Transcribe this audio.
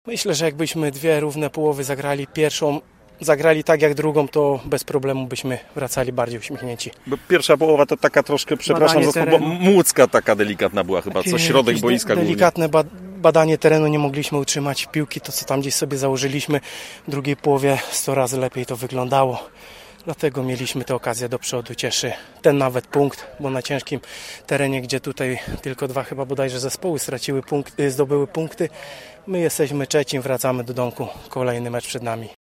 Myślę, że jakbyśmy dwie równe połowy zagrali, pierwszą zagrali tak jak drugą, to bez problemu byśmy wracali bardziej uśmiechnięci. Bo pierwsza połowa to taka troszkę, przepraszam, młódzka taka delikatna była chyba, co środek boiska głównie. Delikatne badanie terenu, nie mogliśmy utrzymać piłki, to co tam gdzieś sobie założyliśmy. W drugiej połowie 100 razy lepiej to wyglądało. Dlatego mieliśmy tę okazję do przodu. Cieszy ten nawet punkt, bo na ciężkim terenie, gdzie tutaj tylko dwa chyba bodajże zespoły zdobyły punkty, my jesteśmy trzecim, wracamy do domku, kolejny mecz przed nami.